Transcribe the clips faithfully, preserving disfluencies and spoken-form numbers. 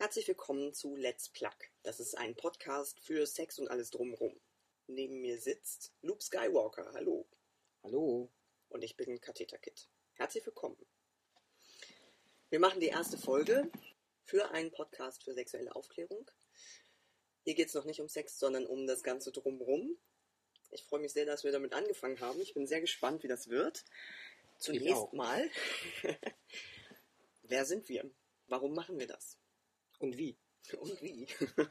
Herzlich willkommen zu Let's Plug. Das ist ein Podcast für Sex und alles drumherum. Neben mir sitzt Luke Skywalker. Hallo. Hallo. Und ich bin Katheter Kid. Herzlich willkommen. Wir machen die erste Folge für einen Podcast für sexuelle Aufklärung. Hier geht es noch nicht um Sex, sondern um das Ganze drumherum. Ich freue mich sehr, dass wir damit angefangen haben. Ich bin sehr gespannt, wie das wird. Zunächst mal, wer sind wir? Warum machen wir das? Und wie? Und wie?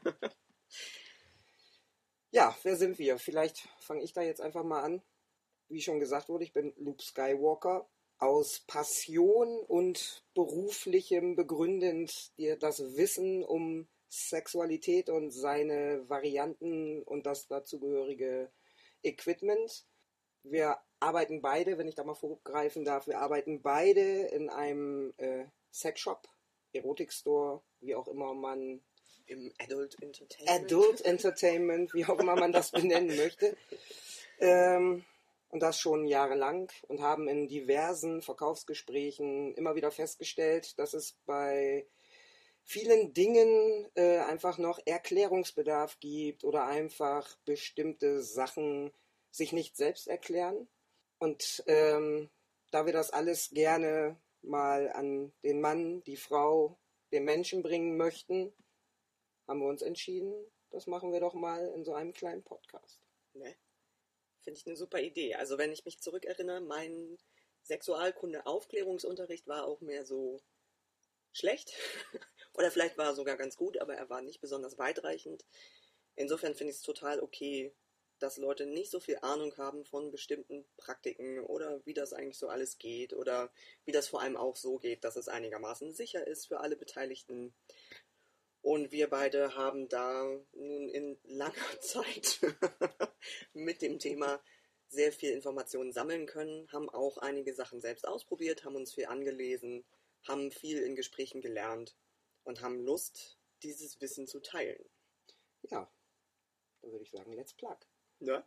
Ja, wer sind wir? Vielleicht fange ich da jetzt einfach mal an. Wie schon gesagt wurde, ich bin Luke Skywalker. Aus Passion und beruflichem begründend dir das Wissen um Sexualität und seine Varianten und das dazugehörige Equipment. Wir arbeiten beide, wenn ich da mal vorgreifen darf, wir arbeiten beide in einem äh, Sexshop, Erotikstore, wie auch immer man... Im Adult Entertainment. Adult Entertainment, wie auch immer man das benennen möchte. Ähm, und das schon jahrelang und haben in diversen Verkaufsgesprächen immer wieder festgestellt, dass es bei vielen Dingen äh, einfach noch Erklärungsbedarf gibt oder einfach bestimmte Sachen sich nicht selbst erklären. Und ähm, da wir das alles gerne mal an den Mann, die Frau, den Menschen bringen möchten, haben wir uns entschieden, das machen wir doch mal in so einem kleinen Podcast. Ne? Finde ich eine super Idee. Also wenn ich mich zurückerinnere, mein Sexualkunde-Aufklärungsunterricht war auch mehr so schlecht. Oder vielleicht war er sogar ganz gut, aber er war nicht besonders weitreichend. Insofern finde ich es total okay, dass Leute nicht so viel Ahnung haben von bestimmten Praktiken oder wie das eigentlich so alles geht oder wie das vor allem auch so geht, dass es einigermaßen sicher ist für alle Beteiligten. Und wir beide haben da nun in langer Zeit mit dem Thema sehr viel Informationen sammeln können, haben auch einige Sachen selbst ausprobiert, haben uns viel angelesen, haben viel in Gesprächen gelernt und haben Lust, dieses Wissen zu teilen. Ja, dann würde ich sagen, let's plug. Ne?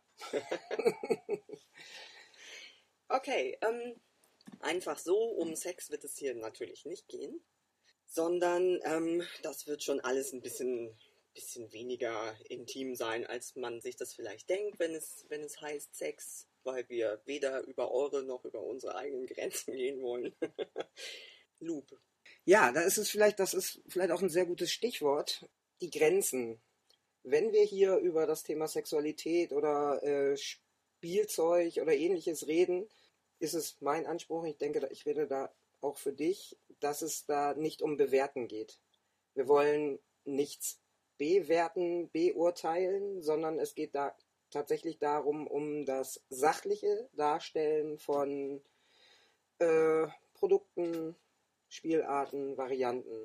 Okay, ähm, einfach so, um Sex wird es hier natürlich nicht gehen, sondern ähm, das wird schon alles ein bisschen, bisschen weniger intim sein, als man sich das vielleicht denkt, wenn es, wenn es heißt Sex, weil wir weder über eure noch über unsere eigenen Grenzen gehen wollen. Loop. Ja, da ist es vielleicht, das ist vielleicht auch ein sehr gutes Stichwort, die Grenzen. Wenn wir hier über das Thema Sexualität oder äh, Spielzeug oder ähnliches reden, ist es mein Anspruch, ich denke, ich rede da auch für dich, dass es da nicht um Bewerten geht. Wir wollen nichts bewerten, beurteilen, sondern es geht da tatsächlich darum, um das sachliche Darstellen von äh, Produkten, Spielarten, Varianten.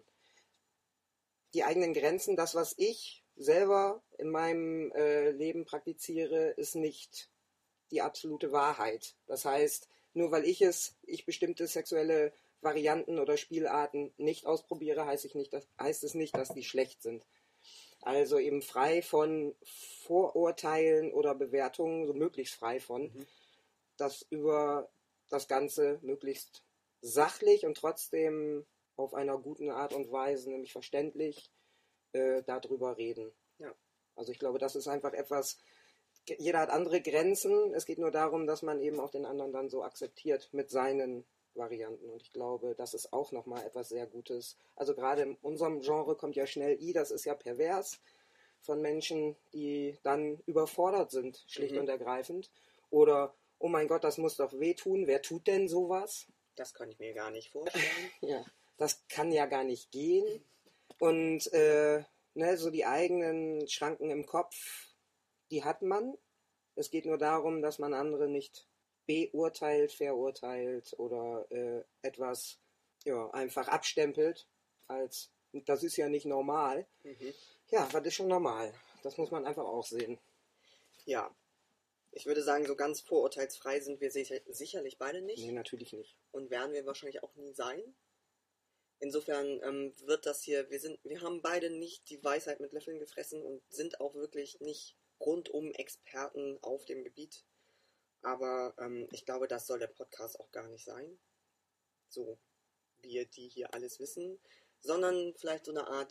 Die eigenen Grenzen, das, was ich selber in meinem äh, Leben praktiziere, ist nicht die absolute Wahrheit. Das heißt, nur weil ich es, ich bestimmte sexuelle Varianten oder Spielarten nicht ausprobiere, heißt, ich nicht, dass, heißt es nicht, dass die schlecht sind. Also eben frei von Vorurteilen oder Bewertungen, so möglichst frei von, mhm. das über das Ganze möglichst sachlich und trotzdem auf einer guten Art und Weise, nämlich verständlich, äh, darüber reden. Ja. Also ich glaube, das ist einfach etwas, jeder hat andere Grenzen, es geht nur darum, dass man eben auch den anderen dann so akzeptiert mit seinen Varianten und ich glaube, das ist auch nochmal etwas sehr Gutes. Also gerade in unserem Genre kommt ja schnell I, das ist ja pervers, von Menschen, die dann überfordert sind, schlicht mhm. und ergreifend. Oder, oh mein Gott, das muss doch wehtun, wer tut denn sowas? Das kann ich mir gar nicht vorstellen. Ja, das kann ja gar nicht gehen. Und äh, ne, so die eigenen Schranken im Kopf, die hat man. Es geht nur darum, dass man andere nicht beurteilt, verurteilt oder äh, etwas ja, einfach abstempelt, als das ist ja nicht normal. Mhm. Ja, was ist schon normal? Das muss man einfach auch sehen. Ja, ich würde sagen, so ganz vorurteilsfrei sind wir sicher, sicherlich beide nicht. Nee, natürlich nicht. Und werden wir wahrscheinlich auch nie sein. Insofern ähm, wird das hier, wir sind, wir haben beide nicht die Weisheit mit Löffeln gefressen und sind auch wirklich nicht rundum Experten auf dem Gebiet. Aber ähm, ich glaube, das soll der Podcast auch gar nicht sein. So, wir, die hier alles wissen, sondern vielleicht so eine Art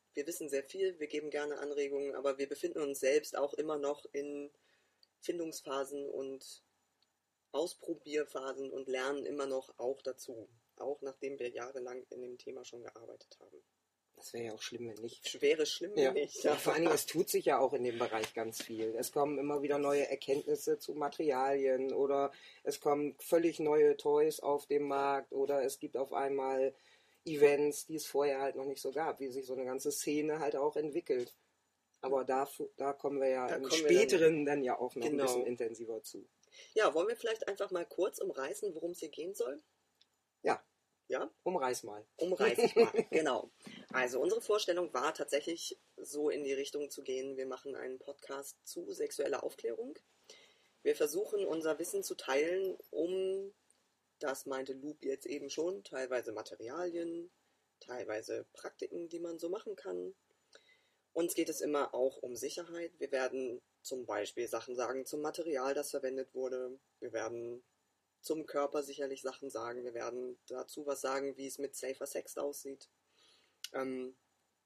wir wissen sehr viel, wir geben gerne Anregungen, aber wir befinden uns selbst auch immer noch in Findungsphasen und Ausprobierphasen und lernen immer noch auch dazu. Auch nachdem wir jahrelang in dem Thema schon gearbeitet haben. Das wäre ja auch schlimm, wenn nicht. Wäre schlimm, Ja. wenn nicht. Ja, vor allen Dingen, es tut sich ja auch in dem Bereich ganz viel. Es kommen immer wieder neue Erkenntnisse zu Materialien oder es kommen völlig neue Toys auf den Markt oder es gibt auf einmal Events, die es vorher halt noch nicht so gab, wie sich so eine ganze Szene halt auch entwickelt. Aber da, da kommen wir ja Da im kommen wir späteren dann, dann ja auch noch Genau. ein bisschen intensiver zu. Ja, wollen wir vielleicht einfach mal kurz umreißen, worum es hier gehen soll? Ja. Ja? Umreiß mal. Umreiß ich mal, genau. Also unsere Vorstellung war tatsächlich so in die Richtung zu gehen, wir machen einen Podcast zu sexueller Aufklärung. Wir versuchen unser Wissen zu teilen, um, das meinte Loop jetzt eben schon, teilweise Materialien, teilweise Praktiken, die man so machen kann. Uns geht es immer auch um Sicherheit. Wir werden zum Beispiel Sachen sagen zum Material, das verwendet wurde. Wir werden zum Körper sicherlich Sachen sagen. Wir werden dazu was sagen, wie es mit Safer Sex aussieht. Ähm,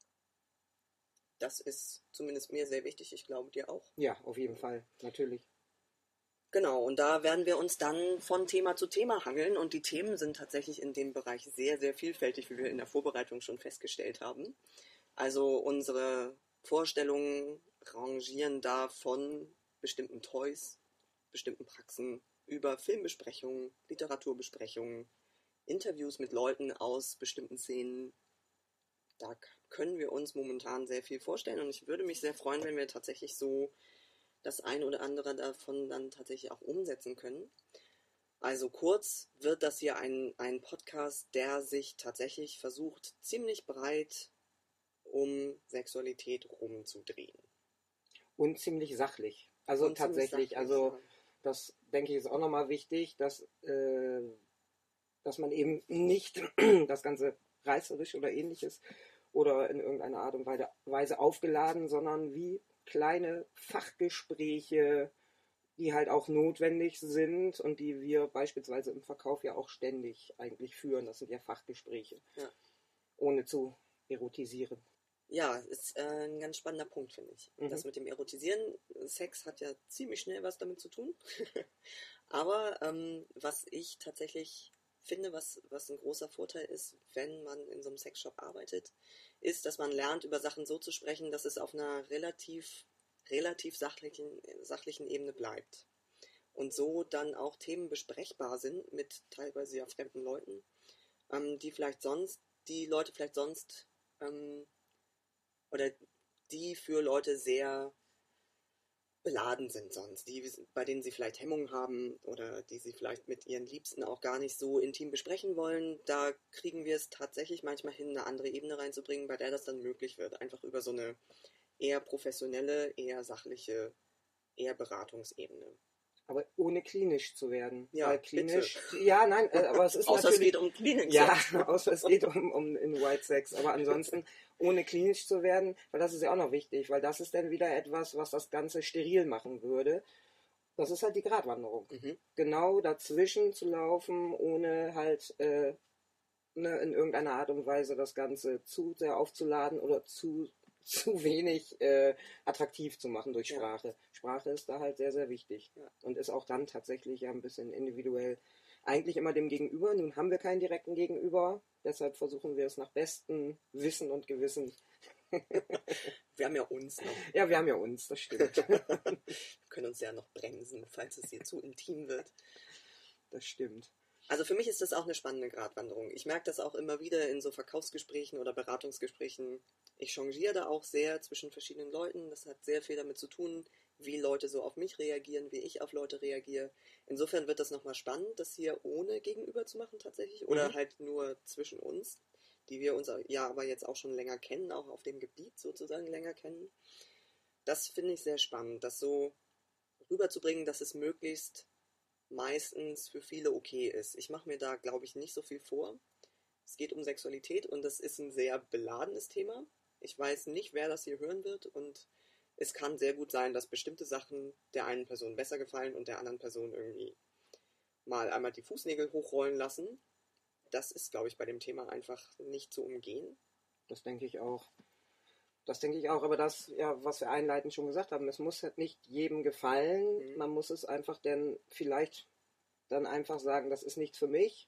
das ist zumindest mir sehr wichtig. Ich glaube, dir auch. Ja, auf jeden Fall. Natürlich. Genau, und da werden wir uns dann von Thema zu Thema hangeln. Und die Themen sind tatsächlich in dem Bereich sehr, sehr vielfältig, wie wir in der Vorbereitung schon festgestellt haben. Also unsere Vorstellungen rangieren da von bestimmten Toys, bestimmten Praxen, über Filmbesprechungen, Literaturbesprechungen, Interviews mit Leuten aus bestimmten Szenen. Da können wir uns momentan sehr viel vorstellen und ich würde mich sehr freuen, wenn wir tatsächlich so das eine oder andere davon dann tatsächlich auch umsetzen können. Also kurz wird das hier ein, ein Podcast, der sich tatsächlich versucht, ziemlich breit um Sexualität rumzudrehen. Und ziemlich sachlich. Also Und ziemlich tatsächlich, sachlich, also ja. das denke ich ist auch nochmal wichtig, dass, äh, dass man eben nicht das Ganze reißerisch oder ähnliches oder in irgendeiner Art und Weise aufgeladen, sondern wie kleine Fachgespräche, die halt auch notwendig sind und die wir beispielsweise im Verkauf ja auch ständig eigentlich führen. Das sind ja Fachgespräche, Ja. ohne zu erotisieren. Ja, ist äh, ein ganz spannender Punkt, finde ich. Mhm. Das mit dem Erotisieren, Sex hat ja ziemlich schnell was damit zu tun. Aber ähm, was ich tatsächlich finde, was, was ein großer Vorteil ist, wenn man in so einem Sexshop arbeitet, ist, dass man lernt, über Sachen so zu sprechen, dass es auf einer relativ, relativ sachlichen, sachlichen Ebene bleibt. Und so dann auch Themen besprechbar sind mit teilweise ja fremden Leuten, ähm, die vielleicht sonst, die Leute vielleicht sonst ähm, oder die für Leute sehr beladen sind sonst, die, bei denen sie vielleicht Hemmungen haben oder die sie vielleicht mit ihren Liebsten auch gar nicht so intim besprechen wollen, da kriegen wir es tatsächlich manchmal hin, eine andere Ebene reinzubringen, bei der das dann möglich wird, einfach über so eine eher professionelle, eher sachliche, eher Beratungsebene. Aber ohne klinisch zu werden. Ja, Weil klinisch, bitte. ja, nein, äh, aber es ist Außer natürlich... es geht um Klinik. Ja, außer es geht um, um in White Sex. Aber ansonsten ohne klinisch zu werden, weil das ist ja auch noch wichtig, weil das ist dann wieder etwas, was das Ganze steril machen würde. Das ist halt die Gratwanderung. Mhm. Genau dazwischen zu laufen, ohne halt äh, ne, in irgendeiner Art und Weise das Ganze zu sehr aufzuladen oder zu, zu wenig äh, attraktiv zu machen durch Ja. Sprache. Sprache ist da halt sehr, sehr wichtig. Ja. Und ist auch dann tatsächlich ja ein bisschen individuell. Eigentlich immer dem Gegenüber. Nun haben wir keinen direkten Gegenüber. Deshalb versuchen wir es nach bestem Wissen und Gewissen. Wir haben ja uns noch. Ja, wir haben ja uns, das stimmt. Wir können uns ja noch bremsen, falls es hier zu intim wird. Das stimmt. Also für mich ist das auch eine spannende Gratwanderung. Ich merke das auch immer wieder in so Verkaufsgesprächen oder Beratungsgesprächen. Ich changiere da auch sehr zwischen verschiedenen Leuten. Das hat sehr viel damit zu tun, wie Leute so auf mich reagieren, wie ich auf Leute reagiere. Insofern wird das nochmal spannend, das hier ohne Gegenüber zu machen tatsächlich. Oder Mhm. halt nur zwischen uns, die wir uns ja aber jetzt auch schon länger kennen, auch auf dem Gebiet sozusagen länger kennen. Das finde ich sehr spannend, das so rüberzubringen, dass es möglichst meistens für viele okay ist. Ich mache mir da, glaube ich, nicht so viel vor. Es geht um Sexualität und das ist ein sehr beladenes Thema. Ich weiß nicht, wer das hier hören wird und es kann sehr gut sein, dass bestimmte Sachen der einen Person besser gefallen und der anderen Person irgendwie mal einmal die Fußnägel hochrollen lassen. Das ist, glaube ich, bei dem Thema einfach nicht zu umgehen. Das denke ich auch. Das denke ich auch, aber das, ja, was wir einleitend schon gesagt haben, es muss halt nicht jedem gefallen. Mhm. Man muss es einfach dann vielleicht dann einfach sagen, das ist nichts für mich,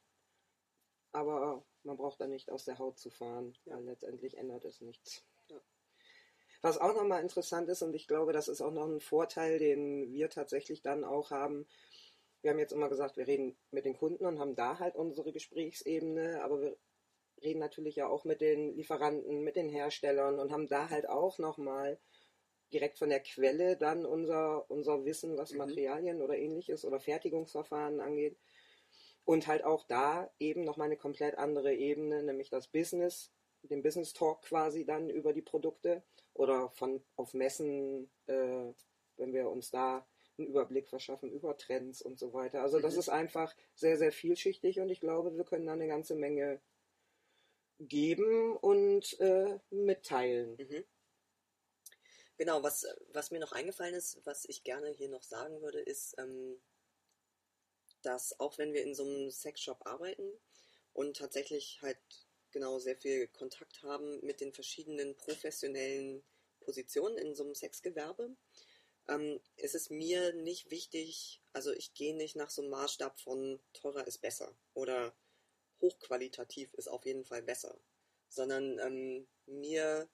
aber man braucht dann nicht aus der Haut zu fahren, Ja. weil letztendlich ändert es nichts. Ja. Was auch nochmal interessant ist, und ich glaube, das ist auch noch ein Vorteil, den wir tatsächlich dann auch haben. Wir haben jetzt immer gesagt, wir reden mit den Kunden und haben da halt unsere Gesprächsebene, aber wir reden natürlich ja auch mit den Lieferanten, mit den Herstellern und haben da halt auch nochmal direkt von der Quelle dann unser, unser Wissen, was Mhm. Materialien oder ähnliches oder Fertigungsverfahren angeht. Und halt auch da eben nochmal eine komplett andere Ebene, nämlich das Business, den Business Talk quasi dann über die Produkte oder von auf Messen, äh, wenn wir uns da einen Überblick verschaffen über Trends und so weiter. Also das Mhm. ist einfach sehr, sehr vielschichtig und ich glaube, wir können da eine ganze Menge geben und äh, mitteilen. Mhm. Genau, was, was mir noch eingefallen ist, was ich gerne hier noch sagen würde, ist, ähm, dass auch wenn wir in so einem Sexshop arbeiten und tatsächlich halt genau sehr viel Kontakt haben mit den verschiedenen professionellen Positionen in so einem Sexgewerbe, ähm, ist es mir nicht wichtig, also ich gehe nicht nach so einem Maßstab von teurer ist besser oder hochqualitativ ist auf jeden Fall besser, sondern ähm, mir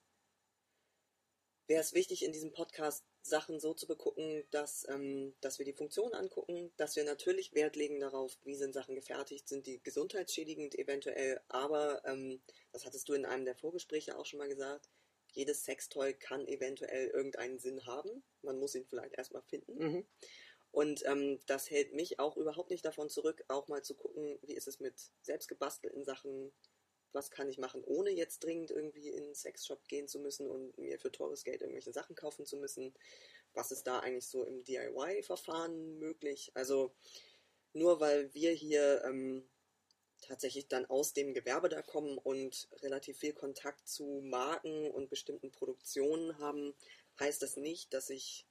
wäre es wichtig, in diesem Podcast Sachen so zu begucken, dass, ähm, dass wir die Funktion angucken, dass wir natürlich Wert legen darauf, wie sind Sachen gefertigt, sind die gesundheitsschädigend eventuell, aber ähm, das hattest du in einem der Vorgespräche auch schon mal gesagt, jedes Sextoy kann eventuell irgendeinen Sinn haben, man muss ihn vielleicht erstmal finden. Mhm. Und ähm, das hält mich auch überhaupt nicht davon zurück, auch mal zu gucken, wie ist es mit selbstgebastelten Sachen, was kann ich machen, ohne jetzt dringend irgendwie in einen Sexshop gehen zu müssen und mir für teures Geld irgendwelche Sachen kaufen zu müssen. Was ist da eigentlich so im D I Y-Verfahren möglich? Also nur weil wir hier ähm, tatsächlich dann aus dem Gewerbe da kommen und relativ viel Kontakt zu Marken und bestimmten Produktionen haben, heißt das nicht, dass ich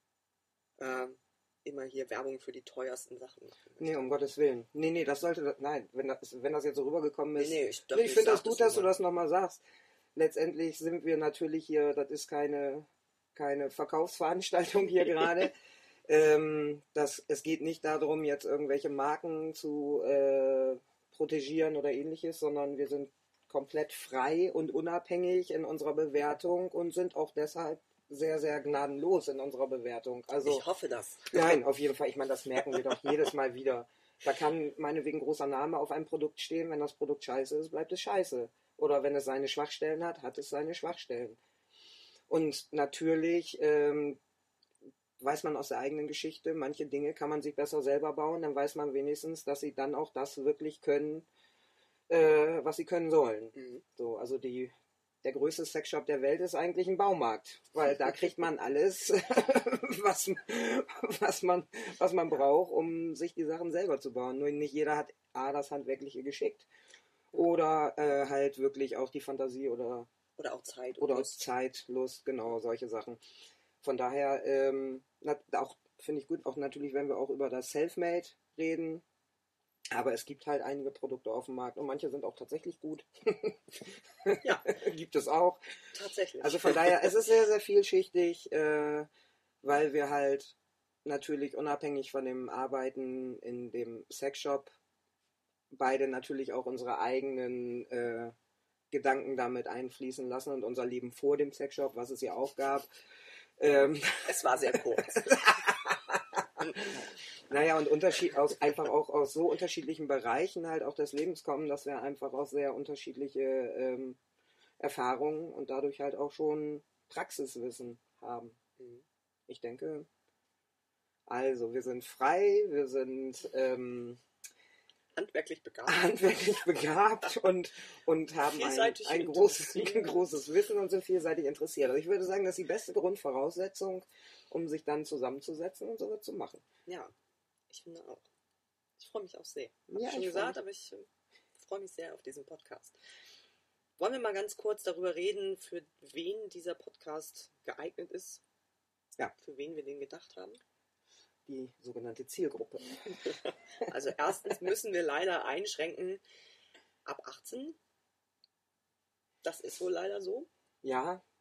äh, immer hier Werbung für die teuersten Sachen machen möchte. Nee, um Gottes Willen. Nee, nee, das sollte, nein, wenn das, wenn das jetzt so rübergekommen Nee, ist. nee, ich, Nee, ich finde das sag gut, dass du nochmal. das nochmal sagst. Letztendlich sind wir natürlich hier, das ist keine, keine Verkaufsveranstaltung hier gerade. Ähm, das, es geht nicht darum, jetzt irgendwelche Marken zu äh, protegieren oder ähnliches, sondern wir sind komplett frei und unabhängig in unserer Bewertung und sind auch deshalb sehr, sehr gnadenlos in unserer Bewertung. Also, Ich hoffe das. nein, auf jeden Fall. Ich meine, das merken wir doch jedes Mal wieder. Da kann meinetwegen großer Name auf einem Produkt stehen. Wenn das Produkt scheiße ist, bleibt es scheiße. Oder wenn es seine Schwachstellen hat, hat es seine Schwachstellen. Und natürlich ähm, weiß man aus der eigenen Geschichte, manche Dinge kann man sich besser selber bauen. Dann weiß man wenigstens, dass sie dann auch das wirklich können, äh, was sie können sollen. Mhm. So, also die, der größte Sexshop der Welt ist eigentlich ein Baumarkt, weil da kriegt man alles, was, was, man, was man braucht, um sich die Sachen selber zu bauen. Nur nicht jeder hat A, das Handwerkliche geschickt oder äh, halt wirklich auch die Fantasie oder, Oder auch Zeit. oder und Lust. Zeit, Lust, genau, solche Sachen. Von daher, ähm, na, auch finde ich gut, auch natürlich, wenn wir auch über das Selfmade reden. Aber es gibt halt einige Produkte auf dem Markt und manche sind auch tatsächlich gut. Ja, Gibt es auch. tatsächlich. Also von daher, es ist sehr, sehr vielschichtig, äh, weil wir halt natürlich unabhängig von dem Arbeiten in dem Sexshop beide natürlich auch unsere eigenen äh, Gedanken damit einfließen lassen und unser Leben vor dem Sexshop, was es ja auch gab. Ähm, Es war sehr kurz. Naja, und Unterschied aus, einfach auch aus so unterschiedlichen Bereichen halt auch des Lebens kommen, dass wir einfach auch sehr unterschiedliche ähm, Erfahrungen und dadurch halt auch schon Praxiswissen haben. Mhm. Ich denke, also wir sind frei, wir sind ähm, Handwerklich begabt. handwerklich begabt und, und haben ein, Vielseitig ein, großes, interessiert. ein großes Wissen und sind vielseitig interessiert. Also ich würde sagen, das ist die beste Grundvoraussetzung, um sich dann zusammenzusetzen und sowas zu machen. Ja, ich finde auch. Ich freue mich auch sehr. Hab Ja, ich schon ich gesagt, freu aber ich äh, freue mich sehr auf diesen Podcast. Wollen wir mal ganz kurz darüber reden, für wen dieser Podcast geeignet ist? Ja. Für wen wir den gedacht haben? Die sogenannte Zielgruppe. Also erstens müssen wir leider einschränken, ab achtzehn. Das ist wohl leider so. Ja,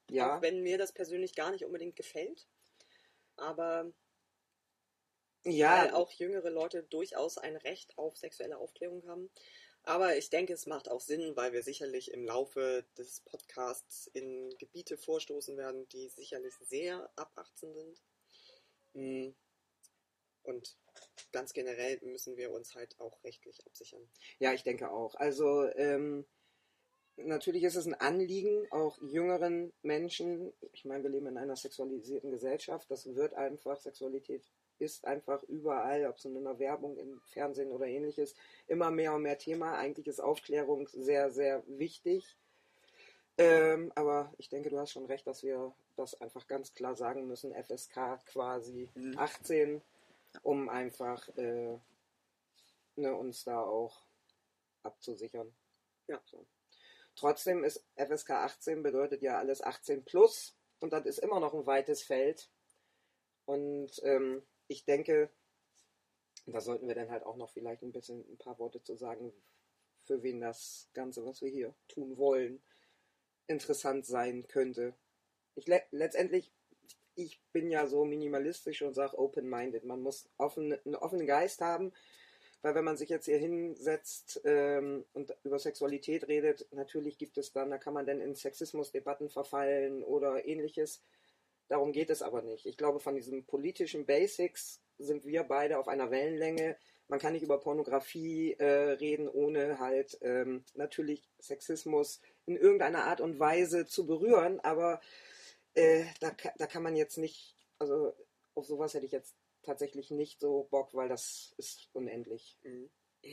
Ja. Auch wenn mir das persönlich gar nicht unbedingt gefällt. Aber Ja, weil auch jüngere Leute durchaus ein Recht auf sexuelle Aufklärung haben. Aber ich denke, es macht auch Sinn, weil wir sicherlich im Laufe des Podcasts in Gebiete vorstoßen werden, die sicherlich sehr ab achtzehn sind. Mm. Und ganz generell müssen wir uns halt auch rechtlich absichern. ja, ich denke auch. Also ähm, natürlich ist es ein Anliegen, auch jüngeren Menschen, ich meine, wir leben in einer sexualisierten Gesellschaft, das wird einfach, Sexualität ist einfach überall, ob es in einer Werbung, im Fernsehen oder ähnliches, immer mehr und mehr Thema. Eigentlich ist Aufklärung sehr, sehr wichtig. Ähm, aber ich denke, du hast schon recht, dass wir das einfach ganz klar sagen müssen, F S K quasi Mhm. achtzehn, um einfach äh, ne, uns da auch abzusichern. Ja. So. Trotzdem ist F S K achtzehn bedeutet ja alles achtzehn plus und das ist immer noch ein weites Feld. Und ähm, ich denke, da sollten wir dann halt auch noch vielleicht ein bisschen ein paar Worte zu sagen, für wen das Ganze, was wir hier tun wollen, interessant sein könnte. Ich le letztendlich, ich bin ja so minimalistisch und sage open-minded. Man muss offen, einen offenen Geist haben, weil wenn man sich jetzt hier hinsetzt ähm, und über Sexualität redet, natürlich gibt es dann, da kann man dann in Sexismusdebatten verfallen oder ähnliches. Darum geht es aber nicht. Ich glaube, von diesen politischen Basics sind wir beide auf einer Wellenlänge. Man kann nicht über Pornografie äh, reden, ohne halt ähm, natürlich Sexismus in irgendeiner Art und Weise zu berühren, aber äh, da, da kann man jetzt nicht, also auf sowas hätte ich jetzt tatsächlich nicht so Bock, weil das ist unendlich. Mhm.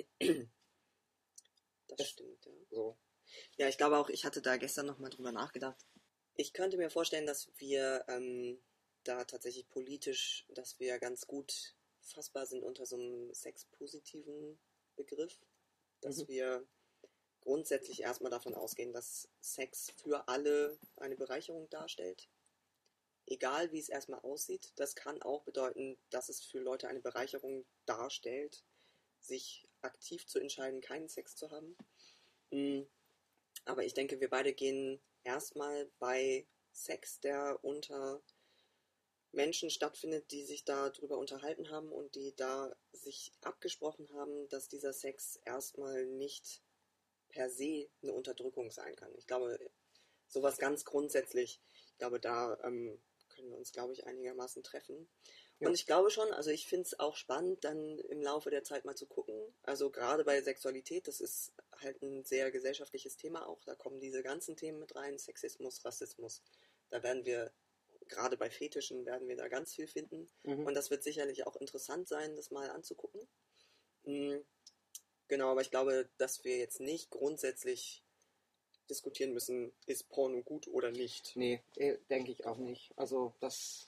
Das Es- stimmt, ja. So. Ja, ich glaube auch, ich hatte da gestern nochmal drüber nachgedacht. Ich könnte mir vorstellen, dass wir ähm, da tatsächlich politisch, dass wir ganz gut fassbar sind unter so einem sexpositiven Begriff. Dass Mhm. wir grundsätzlich erstmal davon ausgehen, dass Sex für alle eine Bereicherung darstellt. Egal wie es erstmal aussieht, das kann auch bedeuten, dass es für Leute eine Bereicherung darstellt, sich aktiv zu entscheiden, keinen Sex zu haben. Mm, Aber ich denke, wir beide gehen erstmal bei Sex, der unter Menschen stattfindet, die sich darüber unterhalten haben und die da sich abgesprochen haben, dass dieser Sex erstmal nicht per se eine Unterdrückung sein kann. Ich glaube, sowas ganz grundsätzlich, ich glaube, da ähm, können wir uns, glaube ich, einigermaßen treffen. Ja. Und ich glaube schon, also ich finde es auch spannend, dann im Laufe der Zeit mal zu gucken. Also gerade bei Sexualität, das ist halt ein sehr gesellschaftliches Thema auch. Da kommen diese ganzen Themen mit rein, Sexismus, Rassismus. Da werden wir, gerade bei Fetischen, werden wir da ganz viel finden. Mhm. Und das wird sicherlich auch interessant sein, das mal anzugucken. Mhm. Genau, aber ich glaube, dass wir jetzt nicht grundsätzlich diskutieren müssen, ist Porno gut oder nicht. Nee, äh, denke ich auch nicht. Also das,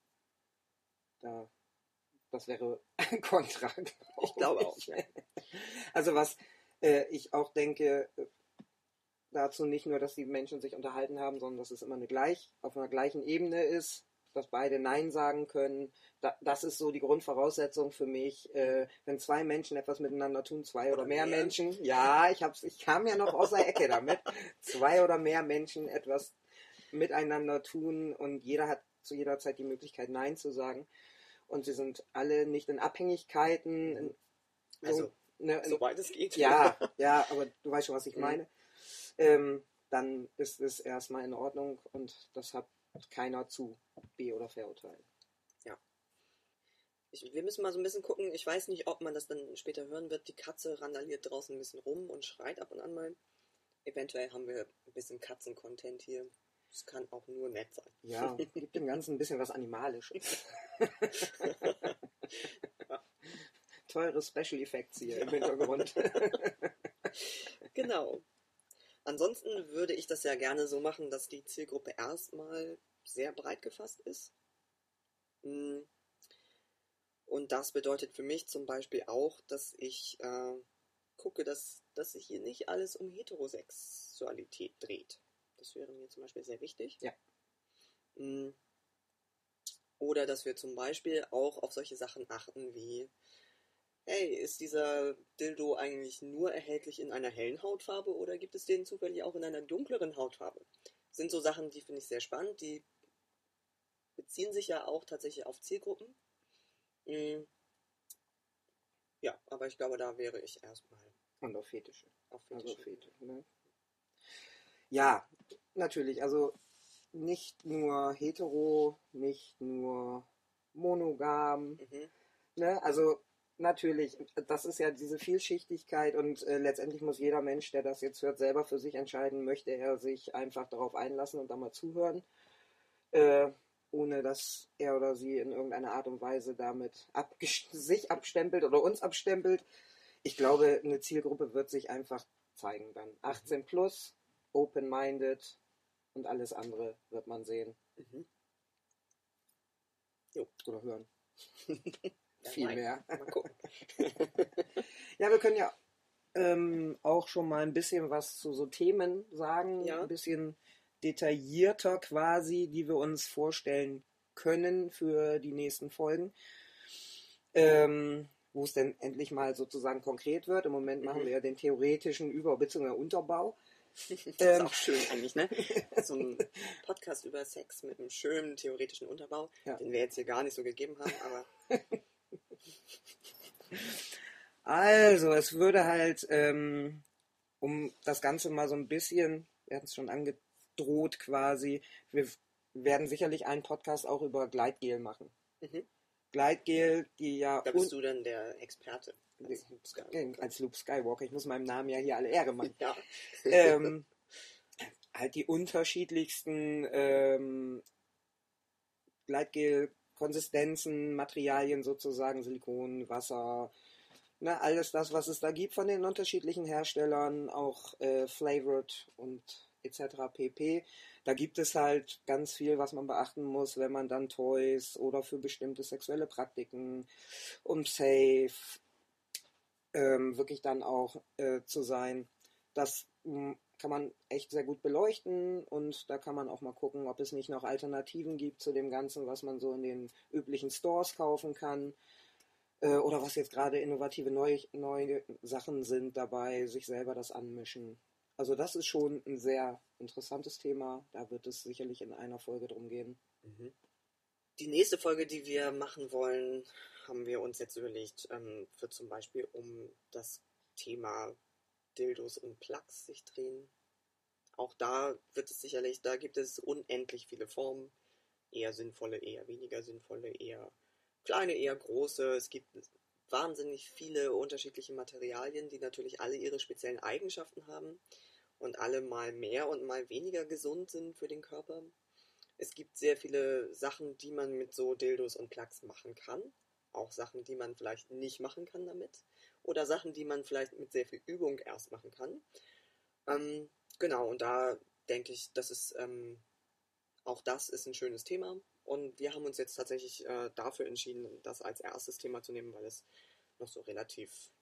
da, das wäre ein Kontra. Ich glaube auch, ja. Also was äh, ich auch denke, äh, dazu nicht nur, dass die Menschen sich unterhalten haben, sondern dass es immer eine gleich, auf einer gleichen Ebene ist, dass beide Nein sagen können. Da, das ist so die Grundvoraussetzung für mich. Äh, wenn zwei Menschen etwas miteinander tun, zwei oder, Oder mehr, mehr. Menschen, ja, ich, hab's, ich kam ja noch aus der Ecke damit, zwei oder mehr Menschen etwas miteinander tun und jeder hat zu jeder Zeit die Möglichkeit, Nein zu sagen. Und sie sind alle nicht in Abhängigkeiten. In, so, Also, ne, in, soweit es geht. ja, ja, aber du weißt schon, was ich Mhm. meine. Ähm, dann ist es erstmal in Ordnung und das hat keiner zu be- oder verurteilen. Ich, wir müssen mal so ein bisschen gucken. Ich weiß nicht, ob man das dann später hören wird. Die Katze randaliert draußen ein bisschen rum und schreit ab und an mal. Eventuell haben wir ein bisschen Katzen-Content hier. Das kann auch nur nett sein. Ja, gibt dem Ganzen ein bisschen was Animalisches. Teure Special Effects hier im Hintergrund. Genau. Ansonsten würde ich das ja gerne so machen, dass die Zielgruppe erstmal sehr breit gefasst ist. Mm. Und das bedeutet für mich zum Beispiel auch, dass ich äh, gucke, dass, dass sich hier nicht alles um Heterosexualität dreht. Das wäre mir zum Beispiel sehr wichtig. Ja. Mm. Oder dass wir zum Beispiel auch auf solche Sachen achten wie, hey, ist dieser Dildo eigentlich nur erhältlich in einer hellen Hautfarbe oder gibt es den zufällig auch in einer dunkleren Hautfarbe? sind so Sachen, die finde ich sehr spannend. Die beziehen sich ja auch tatsächlich auf Zielgruppen. Mhm. Ja, aber ich glaube, da wäre ich erstmal. Und auf Fetische. Auf Fetische. Also Fetische, ne? Ja, natürlich. Also nicht nur hetero, nicht nur monogam. Mhm. Ne? Also natürlich, das ist ja diese Vielschichtigkeit und äh, letztendlich muss jeder Mensch, der das jetzt hört, selber für sich entscheiden, möchte er sich einfach darauf einlassen und da mal zuhören, äh, ohne dass er oder sie in irgendeiner Art und Weise damit sich abstempelt oder uns abstempelt. Ich glaube, eine Zielgruppe wird sich einfach zeigen dann. achtzehn plus, open-minded und alles andere wird man sehen. Mhm. Jo. Oder hören. Ja, Viel nein. mehr. Mal gucken. Ja, wir können ja ähm, auch schon mal ein bisschen was zu so Themen sagen, Ja. ein bisschen detaillierter quasi, die wir uns vorstellen können für die nächsten Folgen. Ähm, wo es denn endlich mal sozusagen konkret wird. Im Moment machen Mhm. wir ja den theoretischen Über- bzw. Unterbau. Das ist Ähm. auch schön eigentlich, ne? So ein Podcast über Sex mit einem schönen theoretischen Unterbau, Ja. den wir jetzt hier gar nicht so gegeben haben, aber Also, es würde halt, ähm, um das Ganze mal so ein bisschen, wir hatten es schon angedroht quasi, wir werden sicherlich einen Podcast auch über Gleitgel machen. mhm. Gleitgel, die ja Da bist du dann der Experte. Als Luke Skywalker. als Luke Skywalker, ich muss meinem Namen ja hier alle Ehre machen. Ja. ähm, halt die unterschiedlichsten ähm, Gleitgel-Konsistenzen, Materialien sozusagen, Silikon, Wasser, ne, alles das, was es da gibt von den unterschiedlichen Herstellern, auch äh, flavored und et cetera pp. Da gibt es halt ganz viel, was man beachten muss, wenn man dann Toys oder für bestimmte sexuelle Praktiken, um safe ähm, wirklich dann auch äh, zu sein. Das mh, kann man echt sehr gut beleuchten und da kann man auch mal gucken, ob es nicht noch Alternativen gibt zu dem Ganzen, was man so in den üblichen Stores kaufen kann. Äh, oder was jetzt gerade innovative neue, neue Sachen sind dabei, sich selber das anmischen. Also das ist schon ein sehr interessantes Thema. Da wird es sicherlich in einer Folge drum gehen. Mhm. Die nächste Folge, die wir machen wollen, haben wir uns jetzt überlegt, ähm, wird zum Beispiel um das Thema Dildos und Plugs sich drehen. Auch da wird es sicherlich, da gibt es unendlich viele Formen. Eher sinnvolle, eher weniger sinnvolle, eher kleine, eher große. Es gibt wahnsinnig viele unterschiedliche Materialien, die natürlich alle ihre speziellen Eigenschaften haben und alle mal mehr und mal weniger gesund sind für den Körper. Es gibt sehr viele Sachen, die man mit so Dildos und Plugs machen kann. Auch Sachen, die man vielleicht nicht machen kann damit. Oder Sachen, die man vielleicht mit sehr viel Übung erst machen kann. Ähm, genau, und da denke ich, das ist, ähm, auch das ist ein schönes Thema. Und wir haben uns jetzt tatsächlich äh, dafür entschieden, das als erstes Thema zu nehmen, weil es noch so relativ,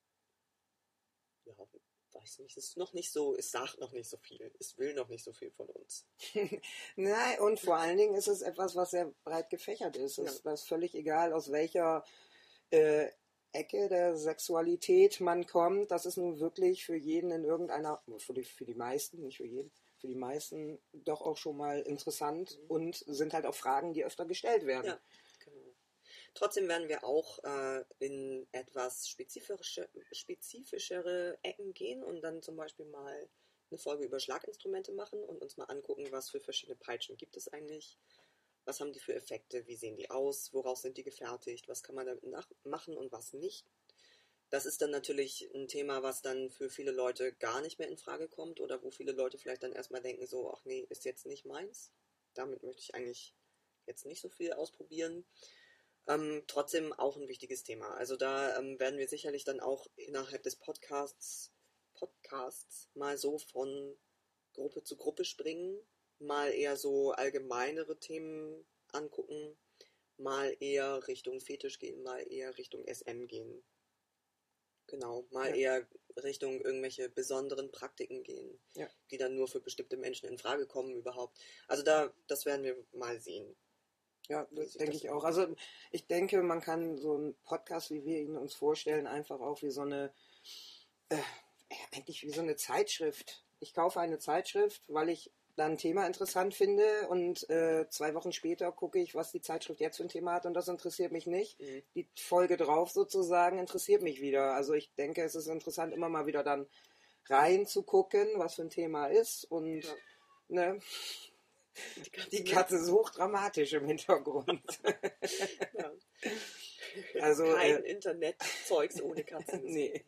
ja, weiß nicht, es ist noch nicht so, es sagt noch nicht so viel, es will noch nicht so viel von uns. Nein, und vor allen Dingen ist es etwas, was sehr breit gefächert ist. Es Ja. ist völlig egal, aus welcher äh, Ecke der Sexualität man kommt. Das ist nun wirklich für jeden in irgendeiner, für die, für die meisten, nicht für jeden, für die meisten doch auch schon mal interessant Mhm. und sind halt auch Fragen, die öfter gestellt werden. Ja, genau. Trotzdem werden wir auch äh, in etwas spezifische, spezifischere Ecken gehen und dann zum Beispiel mal eine Folge über Schlaginstrumente machen und uns mal angucken, was für verschiedene Peitschen gibt es eigentlich, was haben die für Effekte, wie sehen die aus, woraus sind die gefertigt, was kann man damit nach- machen und was nicht. Das ist dann natürlich ein Thema, was dann für viele Leute gar nicht mehr in Frage kommt oder wo viele Leute vielleicht dann erstmal denken, so, ach nee, ist jetzt nicht meins. Damit möchte ich eigentlich jetzt nicht so viel ausprobieren. Ähm, trotzdem auch ein wichtiges Thema. Also da ähm, werden wir sicherlich dann auch innerhalb des Podcasts, Podcasts mal so von Gruppe zu Gruppe springen, mal eher so allgemeinere Themen angucken, mal eher Richtung Fetisch gehen, mal eher Richtung S M gehen. Genau, mal Ja. eher Richtung irgendwelche besonderen Praktiken gehen, Ja. die dann nur für bestimmte Menschen in Frage kommen überhaupt. Also da, das werden wir mal sehen. Ja, Wie das sich denke das ich auch. Also ich denke, man kann so einen Podcast, wie wir ihn uns vorstellen, einfach auch wie so eine, äh, ja, eigentlich wie so eine Zeitschrift. Ich kaufe eine Zeitschrift, weil ich dann ein Thema interessant finde und äh, zwei Wochen später gucke ich, was die Zeitschrift jetzt für ein Thema hat und das interessiert mich nicht. Mhm. Die Folge drauf sozusagen interessiert mich wieder. Also ich denke, es ist interessant, immer mal wieder dann reinzugucken, was für ein Thema ist und Ja. ne, Die Katze, die Katze ist hochdramatisch im Hintergrund. Ja. Also, Kein äh, Internetzeugs ohne Katzen. nee.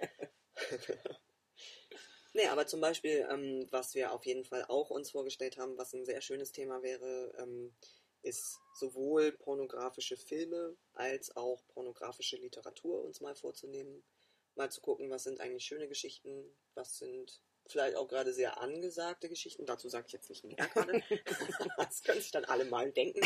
Nee, aber zum Beispiel, ähm, was wir auf jeden Fall auch uns vorgestellt haben, was ein sehr schönes Thema wäre, ähm, ist sowohl pornografische Filme als auch pornografische Literatur uns mal vorzunehmen. Mal zu gucken, was sind eigentlich schöne Geschichten, was sind vielleicht auch gerade sehr angesagte Geschichten. Dazu sage ich jetzt nicht mehr gerade. Das können sich dann alle mal denken.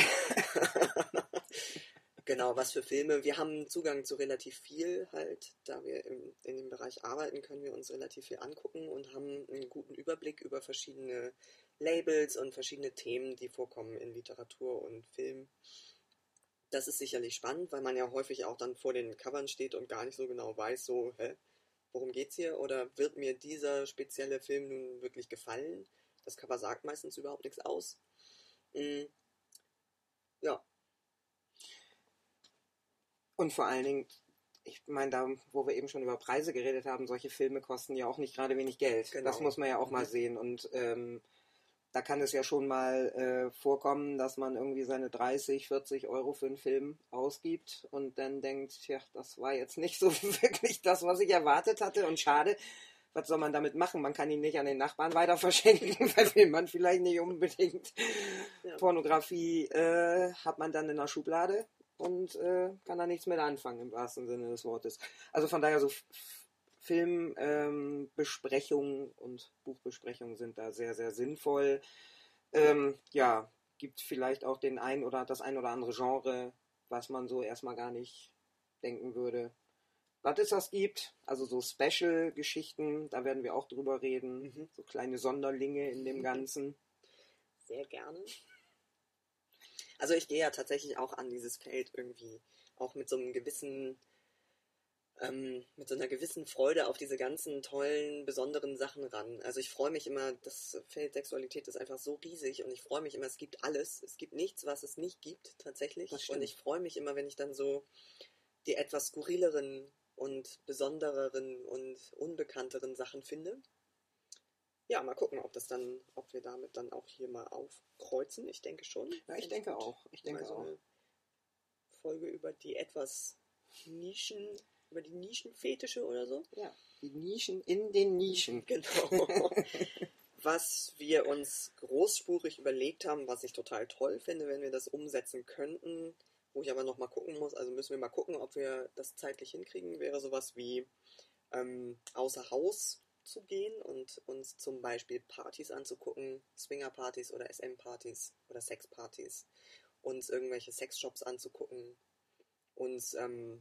Genau, was für Filme. Wir haben Zugang zu relativ viel halt, da wir im, in dem Bereich arbeiten, können wir uns relativ viel angucken und haben einen guten Überblick über verschiedene Labels und verschiedene Themen, die vorkommen in Literatur und Film. Das ist sicherlich spannend, weil man ja häufig auch dann vor den Covern steht und gar nicht so genau weiß, so, hä, worum geht's hier? Oder wird mir dieser spezielle Film nun wirklich gefallen? Das Cover sagt meistens überhaupt nichts aus. Mhm. Ja. Und vor allen Dingen, ich meine, da, wo wir eben schon über Preise geredet haben, solche Filme kosten ja auch nicht gerade wenig Geld. Genau. Das muss man ja auch Mhm. mal sehen. Und ähm, da kann es ja schon mal äh, vorkommen, dass man irgendwie seine dreißig, vierzig Euro für einen Film ausgibt und dann denkt, ja, das war jetzt nicht so wirklich das, was ich erwartet hatte und schade. Was soll man damit machen? Man kann ihn nicht an den Nachbarn weiter verschenken, weil will man vielleicht nicht unbedingt. Ja. Pornografie äh, hat man dann in der Schublade und äh, kann da nichts mit anfangen im wahrsten Sinne des Wortes. Also von daher so Filmbesprechungen ähm, und Buchbesprechungen sind da sehr, sehr sinnvoll. Ähm, ja, gibt vielleicht auch den ein oder das ein oder andere Genre, was man so erstmal gar nicht denken würde, was es das gibt. Also so Special-Geschichten, da werden wir auch drüber reden. Mhm. So kleine Sonderlinge in dem Ganzen. Sehr gerne. Also ich gehe ja tatsächlich auch an dieses Feld irgendwie, auch mit so einem gewissen, ähm, mit so einer gewissen Freude auf diese ganzen tollen, besonderen Sachen ran. Also ich freue mich immer, das Feld Sexualität ist einfach so riesig und ich freue mich immer, es gibt alles. Es gibt nichts, was es nicht gibt, tatsächlich. Das stimmt. Und ich freue mich immer, wenn ich dann so die etwas skurrileren und besondereren und unbekannteren Sachen finde. Ja, mal gucken, ob das dann, ob wir damit dann auch hier mal aufkreuzen. Ich denke schon. Ja, ich denke auch. Ich denke mal so auch. eine Folge über die etwas Nischen, über die Nischenfetische oder so. Ja, die Nischen in den Nischen. Genau. Was wir uns großspurig überlegt haben, was ich total toll finde, wenn wir das umsetzen könnten, wo ich aber noch mal gucken muss, also müssen wir mal gucken, ob wir das zeitlich hinkriegen, wäre sowas wie ähm, außer Haus zu gehen und uns zum Beispiel Partys anzugucken, Swinger-Partys oder S M-Partys oder Sex-Partys, uns irgendwelche Sexshops anzugucken, uns, ähm,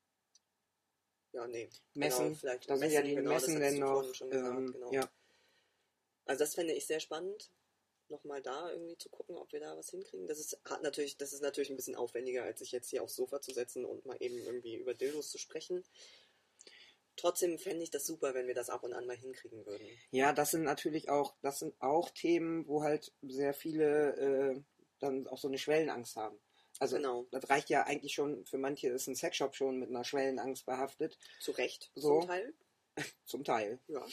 ja, nee. Messen, genau, vielleicht da sind ja die genau, das Messen hattest denn du noch. vorhin schon gesagt, Ähm, genau. ja. Also das fände ich sehr spannend, nochmal da irgendwie zu gucken, ob wir da was hinkriegen. Das ist, hat natürlich, das ist natürlich ein bisschen aufwendiger, als sich jetzt hier aufs Sofa zu setzen und mal eben irgendwie über Dildos zu sprechen. Trotzdem fände ich das super, wenn wir das ab und an mal hinkriegen würden. Ja, das sind natürlich auch, das sind auch Themen, wo halt sehr viele äh, dann auch so eine Schwellenangst haben. Also Genau. das reicht ja eigentlich schon, für manche ist ein Sexshop schon mit einer Schwellenangst behaftet. Zu Recht, So. zum Teil. Zum Teil. Ja.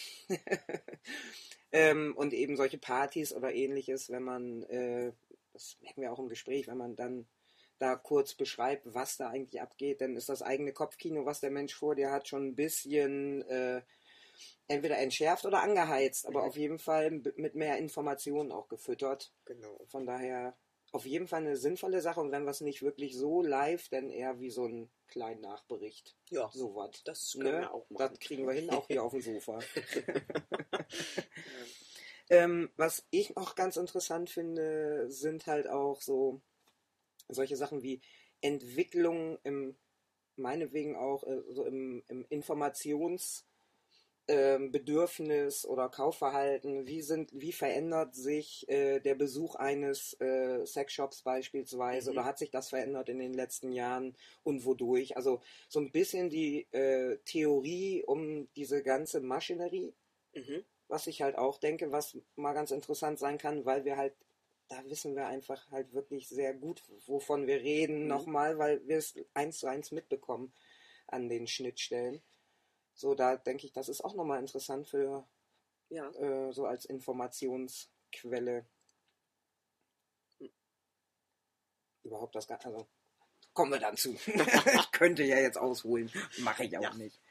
ähm, und eben solche Partys oder ähnliches, wenn man, äh, das merken wir auch im Gespräch, wenn man dann da kurz beschreibt, was da eigentlich abgeht, dann ist das eigene Kopfkino, was der Mensch vor dir hat, schon ein bisschen äh, entweder entschärft oder angeheizt, aber Mhm. auf jeden Fall mit mehr Informationen auch gefüttert. Genau. Von daher auf jeden Fall eine sinnvolle Sache und wenn wir es nicht wirklich so live, dann eher wie so ein kleinen Nachbericht. Ja, So was. das können wir auch machen. Das kriegen wir hin, auch hier auf dem Sofa. ähm, was ich auch ganz interessant finde, sind halt auch so solche Sachen wie Entwicklung im, meinetwegen auch äh, so im, im Informations- ähm, Bedürfnis oder Kaufverhalten, wie sind, wie verändert sich äh, der Besuch eines äh, Sexshops beispielsweise Mhm. oder hat sich das verändert in den letzten Jahren und wodurch? Also so ein bisschen die äh, Theorie um diese ganze Maschinerie Mhm. was ich halt auch denke, was mal ganz interessant sein kann, weil wir halt, da wissen wir einfach halt wirklich sehr gut, wovon wir reden, mhm. nochmal, weil wir es eins zu eins mitbekommen an den Schnittstellen. So, da denke ich, das ist auch nochmal interessant für, ja. äh, so als Informationsquelle. Hm. Überhaupt das Ganze, also kommen wir dann zu. Ich könnte ja jetzt ausholen, mache ich auch ja. nicht.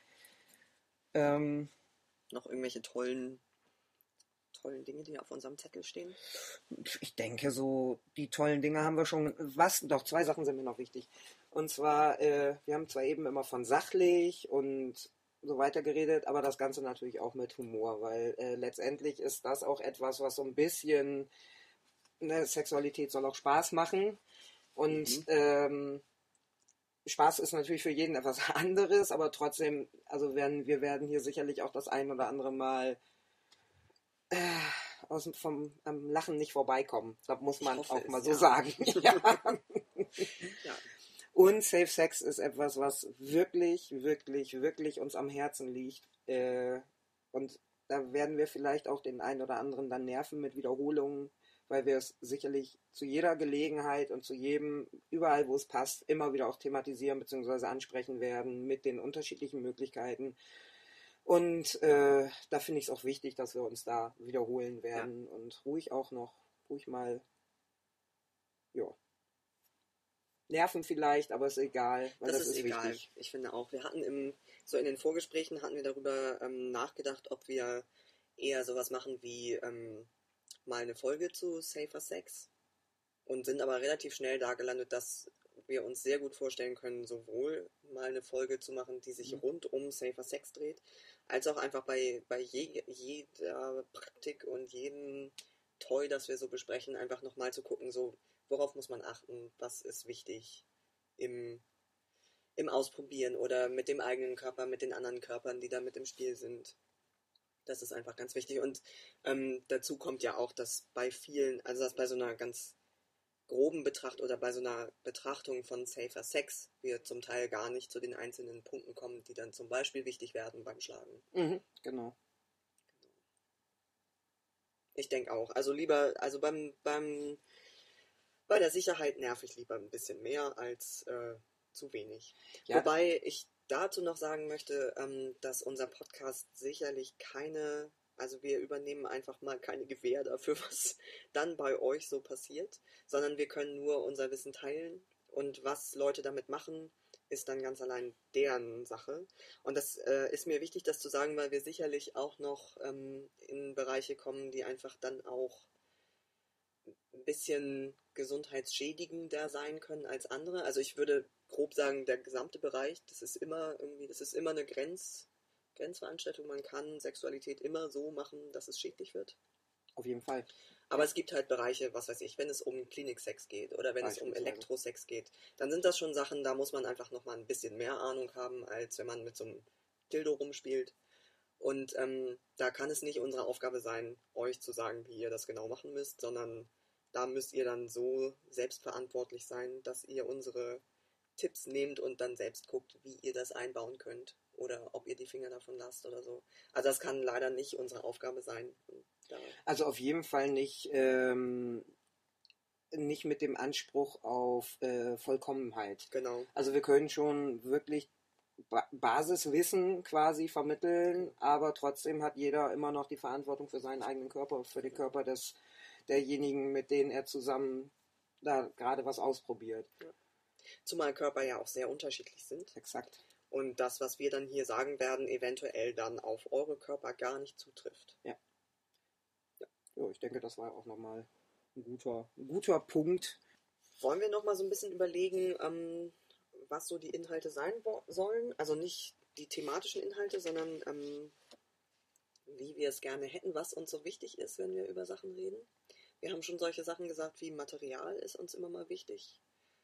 Ähm, Noch irgendwelche tollen, tollen Dinge, die auf unserem Zettel stehen? Ich denke, so die tollen Dinge haben wir schon. Was? Doch, zwei Sachen sind mir noch wichtig. Und zwar, äh, wir haben zwar eben immer von sachlich und so weiter geredet, aber das Ganze natürlich auch mit Humor, weil äh, letztendlich ist das auch etwas, was so ein bisschen, ne, Sexualität soll auch Spaß machen. Und mhm. ähm, Spaß ist natürlich für jeden etwas anderes, aber trotzdem, also werden, wir werden hier sicherlich auch das ein oder andere Mal äh, aus dem, vom am Lachen nicht vorbeikommen. Das muss man auch mal es, so ja. sagen. ja. ja. Und Safe Sex ist etwas, was wirklich, wirklich, wirklich uns am Herzen liegt. Äh, und da werden wir vielleicht auch den einen oder anderen dann nerven mit Wiederholungen, weil wir es sicherlich zu jeder Gelegenheit und zu jedem, überall wo es passt, immer wieder auch thematisieren bzw. ansprechen werden mit den unterschiedlichen Möglichkeiten. Und äh, da finde ich es auch wichtig, dass wir uns da wiederholen werden ja. und ruhig auch noch, ruhig mal, ja, nerven vielleicht, aber ist egal, weil das, das ist, ist egal. Wichtig. Ich finde auch, wir hatten im, so in den Vorgesprächen hatten wir darüber ähm, nachgedacht, ob wir eher sowas machen wie ähm, mal eine Folge zu Safer Sex und sind aber relativ schnell da gelandet, dass wir uns sehr gut vorstellen können, sowohl mal eine Folge zu machen, die sich mhm. rund um Safer Sex dreht, als auch einfach bei, bei je, jeder Praktik und jedem Toy, das wir so besprechen, einfach nochmal zu gucken, so worauf muss man achten, was ist wichtig im, im Ausprobieren oder mit dem eigenen Körper, mit den anderen Körpern, die da mit im Spiel sind. Das ist einfach ganz wichtig. Und ähm, dazu kommt ja auch, dass bei vielen, also dass bei so einer ganz groben Betracht oder bei so einer Betrachtung von Safer Sex wir zum Teil gar nicht zu den einzelnen Punkten kommen, die dann zum Beispiel wichtig werden beim Schlagen. Mhm, genau. Ich denke auch. Also lieber, also beim, beim bei der Sicherheit nerv ich lieber ein bisschen mehr als äh, zu wenig. Ja. Wobei ich dazu noch sagen möchte, ähm, dass unser Podcast sicherlich keine, also wir übernehmen einfach mal keine Gewähr dafür, was dann bei euch so passiert, sondern wir können nur unser Wissen teilen und was Leute damit machen, ist dann ganz allein deren Sache. Und das äh, ist mir wichtig, das zu sagen, weil wir sicherlich auch noch ähm, in Bereiche kommen, die einfach dann auch ein bisschen gesundheitsschädigender sein können als andere. Also ich würde grob sagen, der gesamte Bereich, das ist immer irgendwie, das ist immer eine Grenz, Grenzveranstaltung. Man kann Sexualität immer so machen, dass es schädlich wird. Auf jeden Fall. Aber es gibt halt Bereiche, was weiß ich, wenn es um Kliniksex geht oder wenn es um Elektrosex geht, dann sind das schon Sachen, da muss man einfach nochmal ein bisschen mehr Ahnung haben, als wenn man mit so einem Dildo rumspielt. Und ähm, da kann es nicht unsere Aufgabe sein, euch zu sagen, wie ihr das genau machen müsst, sondern da müsst ihr dann so selbstverantwortlich sein, dass ihr unsere Tipps nehmt und dann selbst guckt, wie ihr das einbauen könnt oder ob ihr die Finger davon lasst oder so. Also das kann leider nicht unsere Aufgabe sein. Also auf jeden Fall nicht, ähm, nicht mit dem Anspruch auf äh, Vollkommenheit. Genau. Also wir können schon wirklich ba- Basiswissen quasi vermitteln, aber trotzdem hat jeder immer noch die Verantwortung für seinen eigenen Körper, für den Körper des derjenigen, mit denen er zusammen da gerade was ausprobiert. Ja. Zumal Körper ja auch sehr unterschiedlich sind. Exakt. Und das, was wir dann hier sagen werden, eventuell dann auf eure Körper gar nicht zutrifft. Ja. Ja, ja, ich denke, das war auch nochmal ein guter, ein guter Punkt. Wollen wir nochmal so ein bisschen überlegen, ähm, was so die Inhalte sein wo- sollen? Also nicht die thematischen Inhalte, sondern ähm, wie wir es gerne hätten, was uns so wichtig ist, wenn wir über Sachen reden. Wir haben schon solche Sachen gesagt, wie Material ist uns immer mal wichtig.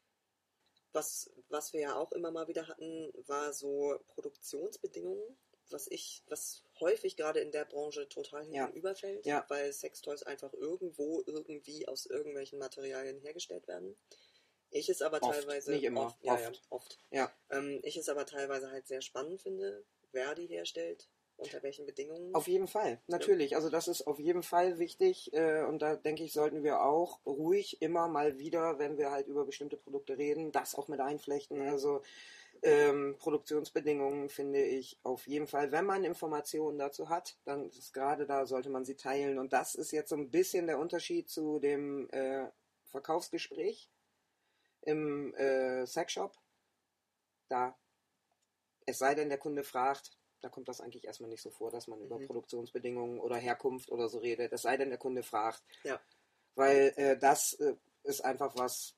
Was, was wir ja auch immer mal wieder hatten, war so Produktionsbedingungen, was ich, was häufig gerade in der Branche total hinten Ja. überfällt, Ja. weil Sextoys einfach irgendwo irgendwie aus irgendwelchen Materialien hergestellt werden. Ich es aber Oft, teilweise nicht immer, oft, ja, oft. Ja, oft. Ja. Ähm, ich es aber teilweise halt sehr spannend finde, wer die herstellt, unter welchen Bedingungen. Auf jeden Fall, natürlich. Ja. Also das ist auf jeden Fall wichtig äh, und da denke ich, sollten wir auch ruhig immer mal wieder, wenn wir halt über bestimmte Produkte reden, das auch mit einflechten. Mhm. Also ähm, Produktionsbedingungen finde ich auf jeden Fall, wenn man Informationen dazu hat, dann ist gerade da, sollte man sie teilen. Und das ist jetzt so ein bisschen der Unterschied zu dem äh, Verkaufsgespräch im äh, Sexshop. Da, es sei denn, der Kunde fragt, da kommt das eigentlich erstmal nicht so vor, dass man mhm. über Produktionsbedingungen oder Herkunft oder so redet. Es sei denn, der Kunde fragt. Ja. Weil äh, das äh, ist einfach was,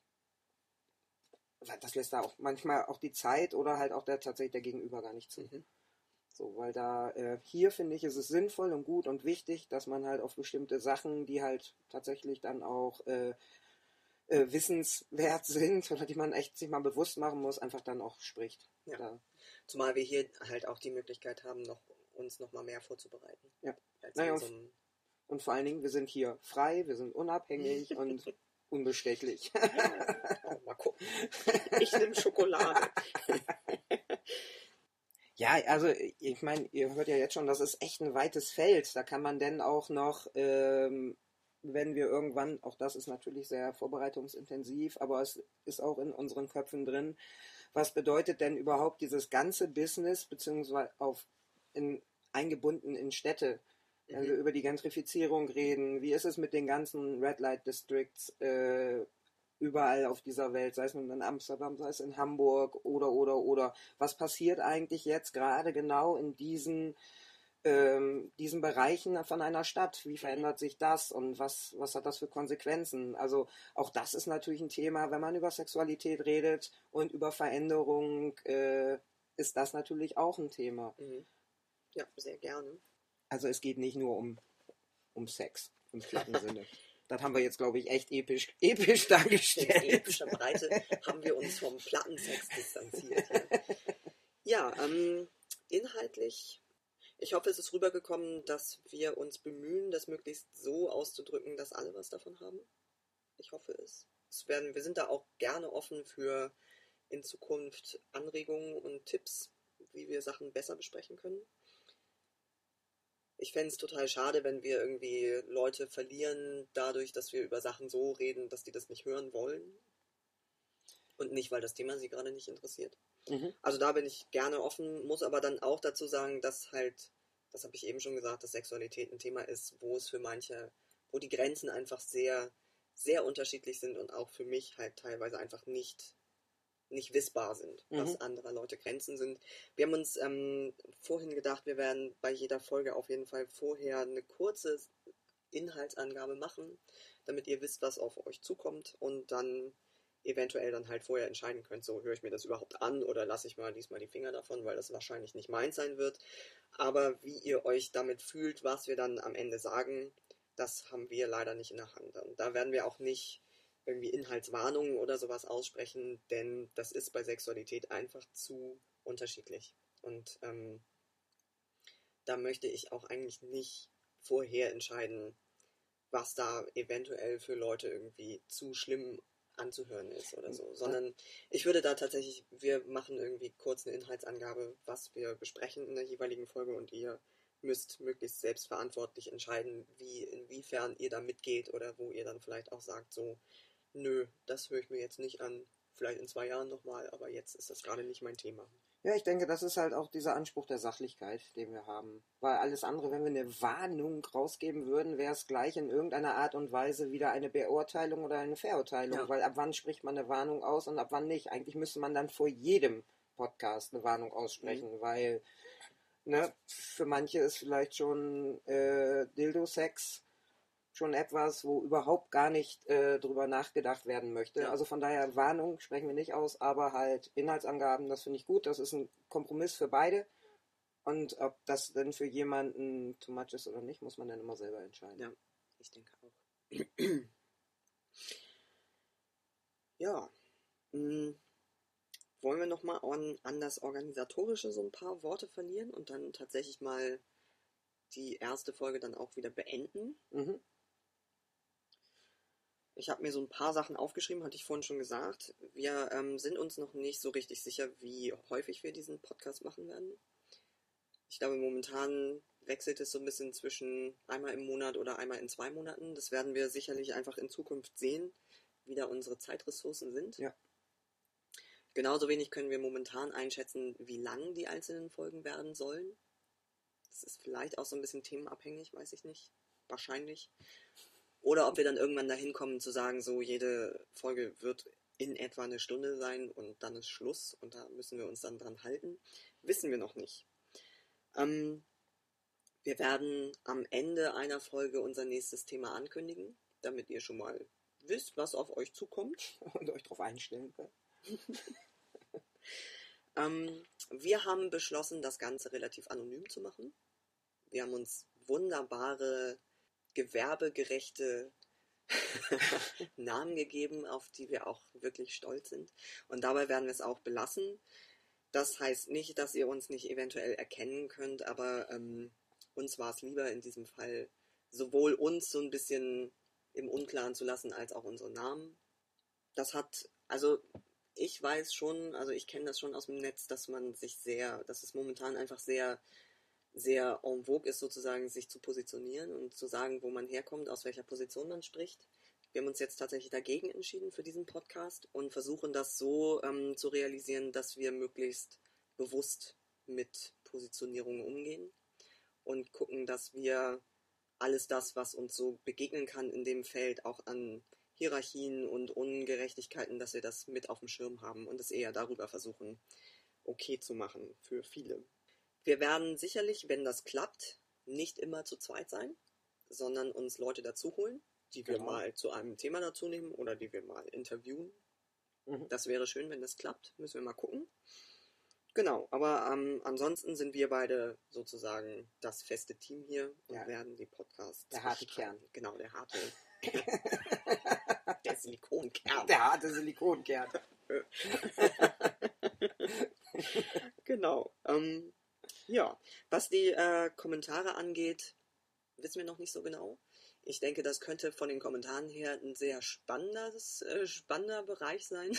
das lässt da auch manchmal auch die Zeit oder halt auch der tatsächlich der Gegenüber gar nicht zu. Mhm. So, weil da äh, hier finde ich, ist es sinnvoll und gut und wichtig, dass man halt auf bestimmte Sachen, die halt tatsächlich dann auch äh, äh, wissenswert sind oder die man echt sich mal bewusst machen muss, einfach dann auch spricht. Ja. Da. Zumal wir hier halt auch die Möglichkeit haben, noch, uns noch mal mehr vorzubereiten. Ja. Als naja, so und, und vor allen Dingen, wir sind hier frei, wir sind unabhängig und unbestechlich. Oh, mal gucken. Ich nehme Schokolade. Ja, also ich meine, ihr hört ja jetzt schon, das ist echt ein weites Feld. Da kann man denn auch noch, ähm, wenn wir irgendwann, auch das ist natürlich sehr vorbereitungsintensiv, aber es ist auch in unseren Köpfen drin, was bedeutet denn überhaupt dieses ganze Business, beziehungsweise auf in, eingebunden in Städte, mhm. wenn wir über die Gentrifizierung reden, wie ist es mit den ganzen Red Light Districts äh, überall auf dieser Welt, sei es nun in Amsterdam, sei es in Hamburg oder, oder, oder. Was passiert eigentlich jetzt gerade genau in diesen, ähm, diesen Bereichen von einer Stadt? Wie verändert sich das und was, was hat das für Konsequenzen? Also auch das ist natürlich ein Thema, wenn man über Sexualität redet und über Veränderung, äh, ist das natürlich auch ein Thema. Mhm. Ja, sehr gerne. Also es geht nicht nur um, um Sex im platten Sinne. Das haben wir jetzt, glaube ich, echt episch, episch dargestellt. In epischer Breite haben wir uns vom Plattensex distanziert. Ja, ja ähm, inhaltlich, ich hoffe, es ist rübergekommen, dass wir uns bemühen, das möglichst so auszudrücken, dass alle was davon haben. Ich hoffe es. es werden, wir sind da auch gerne offen für in Zukunft Anregungen und Tipps, wie wir Sachen besser besprechen können. Ich fände es total schade, wenn wir irgendwie Leute verlieren, dadurch, dass wir über Sachen so reden, dass die das nicht hören wollen. Und nicht, weil das Thema sie gerade nicht interessiert. Mhm. Also da bin ich gerne offen, muss aber dann auch dazu sagen, dass halt, das habe ich eben schon gesagt, dass Sexualität ein Thema ist, wo es für manche, wo die Grenzen einfach sehr, sehr unterschiedlich sind und auch für mich halt teilweise einfach nicht nicht wissbar sind, mhm. was anderer Leute Grenzen sind. Wir haben uns ähm, vorhin gedacht, wir werden bei jeder Folge auf jeden Fall vorher eine kurze Inhaltsangabe machen, damit ihr wisst, was auf euch zukommt und dann eventuell dann halt vorher entscheiden könnt, so höre ich mir das überhaupt an oder lasse ich mal diesmal die Finger davon, weil das wahrscheinlich nicht meins sein wird. Aber wie ihr euch damit fühlt, was wir dann am Ende sagen, das haben wir leider nicht in der Hand. Und da werden wir auch nicht irgendwie Inhaltswarnungen oder sowas aussprechen, denn das ist bei Sexualität einfach zu unterschiedlich. Und ähm, da möchte ich auch eigentlich nicht vorher entscheiden, was da eventuell für Leute irgendwie zu schlimm anzuhören ist oder so, sondern ich würde da tatsächlich, wir machen irgendwie kurz eine Inhaltsangabe, was wir besprechen in der jeweiligen Folge und ihr müsst möglichst selbstverantwortlich entscheiden, wie, inwiefern ihr da mitgeht oder wo ihr dann vielleicht auch sagt, so, nö, das höre ich mir jetzt nicht an, vielleicht in zwei Jahren nochmal, aber jetzt ist das gerade nicht mein Thema. Ja, ich denke, das ist halt auch dieser Anspruch der Sachlichkeit, den wir haben. Weil alles andere, wenn wir eine Warnung rausgeben würden, wäre es gleich in irgendeiner Art und Weise wieder eine Beurteilung oder eine Verurteilung. Ja. Weil ab wann spricht man eine Warnung aus und ab wann nicht? Eigentlich müsste man dann vor jedem Podcast eine Warnung aussprechen, mhm. weil ne, für manche ist vielleicht schon äh, Dildo-Sex schon etwas, wo überhaupt gar nicht äh, drüber nachgedacht werden möchte. Ja. Also von daher Warnung sprechen wir nicht aus, aber halt Inhaltsangaben, das finde ich gut. Das ist ein Kompromiss für beide. Und ob das denn für jemanden too much ist oder nicht, muss man dann immer selber entscheiden. Ja, ich denke auch. Ja. Hm. Wollen wir nochmal an, an das Organisatorische so ein paar Worte verlieren und dann tatsächlich mal die erste Folge dann auch wieder beenden? Mhm. Ich habe mir so ein paar Sachen aufgeschrieben, hatte ich vorhin schon gesagt. Wir ähm, sind uns noch nicht so richtig sicher, wie häufig wir diesen Podcast machen werden. Ich glaube, momentan wechselt es so ein bisschen zwischen einmal im Monat oder einmal in zwei Monaten. Das werden wir sicherlich einfach in Zukunft sehen, wie da unsere Zeitressourcen sind. Ja. Genauso wenig können wir momentan einschätzen, wie lang die einzelnen Folgen werden sollen. Das ist vielleicht auch so ein bisschen themenabhängig, weiß ich nicht. Wahrscheinlich. Oder ob wir dann irgendwann dahin kommen zu sagen, so jede Folge wird in etwa eine Stunde sein und dann ist Schluss und da müssen wir uns dann dran halten. Wissen wir noch nicht. Ähm, wir werden am Ende einer Folge unser nächstes Thema ankündigen, damit ihr schon mal wisst, was auf euch zukommt. Und euch darauf einstellen könnt. ähm, wir haben beschlossen, das Ganze relativ anonym zu machen. Wir haben uns wunderbare, gewerbegerechte Namen gegeben, auf die wir auch wirklich stolz sind. Und dabei werden wir es auch belassen. Das heißt nicht, dass ihr uns nicht eventuell erkennen könnt, aber ähm, uns war es lieber in diesem Fall, sowohl uns so ein bisschen im Unklaren zu lassen, als auch unsere Namen. Das hat, also ich weiß schon, also ich kenne das schon aus dem Netz, dass man sich sehr, dass es momentan einfach sehr, sehr en vogue ist, sozusagen sich zu positionieren und zu sagen, wo man herkommt, aus welcher Position man spricht. Wir haben uns jetzt tatsächlich dagegen entschieden für diesen Podcast und versuchen das so ähm, zu realisieren, dass wir möglichst bewusst mit Positionierungen umgehen und gucken, dass wir alles das, was uns so begegnen kann in dem Feld, auch an Hierarchien und Ungerechtigkeiten, dass wir das mit auf dem Schirm haben und es eher darüber versuchen, okay zu machen für viele. Wir werden sicherlich, wenn das klappt, nicht immer zu zweit sein, sondern uns Leute dazu holen, die wir Genau. mal zu einem Thema dazu nehmen oder die wir mal interviewen. Mhm. Das wäre schön, wenn das klappt. Müssen wir mal gucken. Genau, aber ähm, ansonsten sind wir beide sozusagen das feste Team hier und Ja. werden die Podcasts Der harte bestreiten. Kern. Genau, der harte der Silikonkern. Der harte Silikonkern. Genau. Ähm, ja, was die äh, Kommentare angeht, wissen wir noch nicht so genau. Ich denke, das könnte von den Kommentaren her ein sehr spannendes, äh, spannender Bereich sein.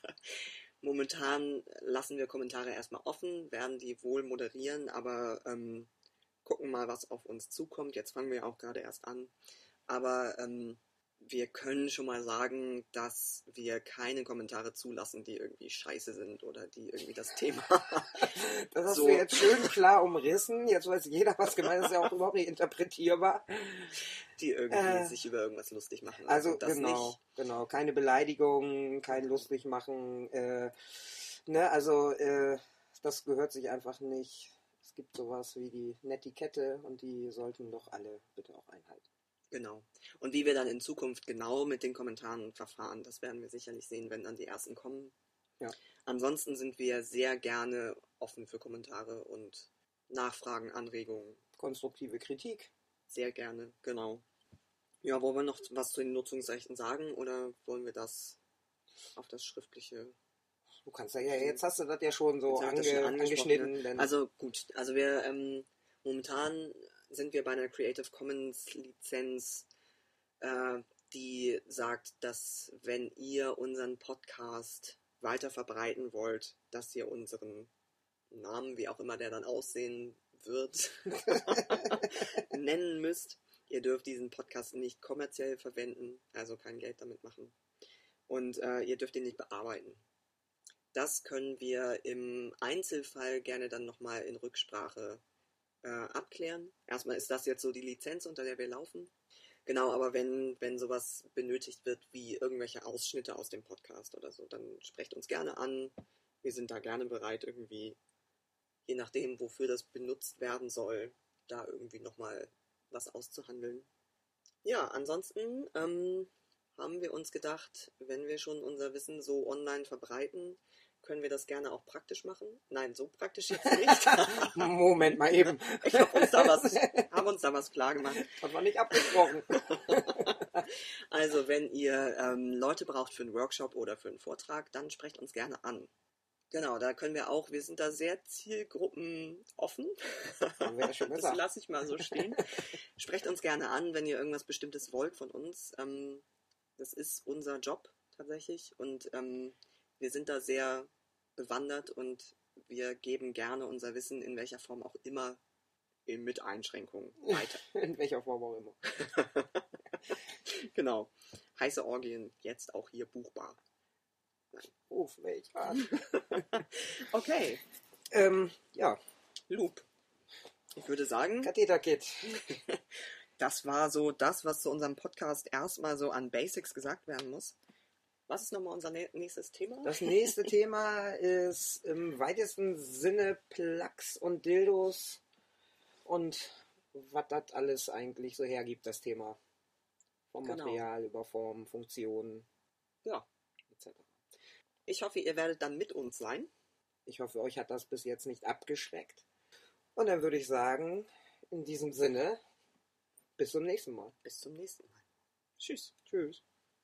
Momentan lassen wir Kommentare erstmal offen, werden die wohl moderieren, aber ähm, gucken mal, was auf uns zukommt. Jetzt fangen wir auch gerade erst an. Aber ähm, wir können schon mal sagen, dass wir keine Kommentare zulassen, die irgendwie scheiße sind oder die irgendwie das Thema Das hast so, du jetzt schön klar umrissen. Jetzt weiß jeder, was gemeint ist, ja auch überhaupt nicht interpretierbar. die irgendwie Äh, sich über irgendwas lustig machen. Also das genau, nicht. genau. Keine Beleidigung, kein lustig machen. Äh, ne, also äh, das gehört sich einfach nicht. Es gibt sowas wie die Netiquette und die sollten doch alle bitte auch einhalten. Genau. Und wie wir dann in Zukunft genau mit den Kommentaren verfahren, das werden wir sicherlich sehen, wenn dann die ersten kommen. Ja. Ansonsten sind wir sehr gerne offen für Kommentare und Nachfragen, Anregungen. Konstruktive Kritik. Sehr gerne, genau. Ja, wollen wir noch was zu den Nutzungsrechten sagen oder wollen wir das auf das Schriftliche? Du kannst ja, ja jetzt hast du das ja schon so Jetzt hab ich das ange, schon angesprochen, angeschnitten. ne? Denn Also gut, also wir ähm, momentan sind wir bei einer Creative Commons Lizenz, äh, die sagt, dass wenn ihr unseren Podcast weiter verbreiten wollt, dass ihr unseren Namen, wie auch immer der dann aussehen wird, nennen müsst. Ihr dürft diesen Podcast nicht kommerziell verwenden, also kein Geld damit machen. Und äh, ihr dürft ihn nicht bearbeiten. Das können wir im Einzelfall gerne dann nochmal in Rücksprache äh, abklären. Erstmal ist das jetzt so die Lizenz, unter der wir laufen. Genau, aber wenn, wenn sowas benötigt wird, wie irgendwelche Ausschnitte aus dem Podcast oder so, dann sprecht uns gerne an. Wir sind da gerne bereit, irgendwie, je nachdem, wofür das benutzt werden soll, da irgendwie nochmal was auszuhandeln. Ja, ansonsten ähm, haben wir uns gedacht, wenn wir schon unser Wissen so online verbreiten, können wir das gerne auch praktisch machen. Nein, so praktisch jetzt nicht. Moment mal eben. Ich habe uns, da was, hab uns da was klar gemacht. Das war nicht abgesprochen. Also, wenn ihr ähm, Leute braucht für einen Workshop oder für einen Vortrag, dann sprecht uns gerne an. Genau, da können wir auch, wir sind da sehr zielgruppenoffen. Haben wir ja schon Das gesagt. lasse ich mal so stehen. Sprecht uns gerne an, wenn ihr irgendwas Bestimmtes wollt von uns. Ähm, das ist unser Job tatsächlich und ähm, wir sind da sehr bewandert und wir geben gerne unser Wissen in welcher Form auch immer mit Einschränkungen weiter. In welcher Form auch immer. Genau. Heiße Orgien, jetzt auch hier buchbar. Auf welch Art. Okay. ähm, ja. Loop. Ich würde sagen, Katheter Kit. das war so das, was zu unserem Podcast erstmal so an Basics gesagt werden muss. Was ist nochmal unser nächstes Thema? Das nächste Thema ist im weitesten Sinne Plugs und Dildos und was das alles eigentlich so hergibt, das Thema. Vom Genau. Material über Form, Funktionen, Ja. et cetera. Ich hoffe, ihr werdet dann mit uns sein. Ich hoffe, euch hat das bis jetzt nicht abgeschreckt. Und dann würde ich sagen, in diesem Sinne, bis zum nächsten Mal. Bis zum nächsten Mal. Tschüss. Tschüss.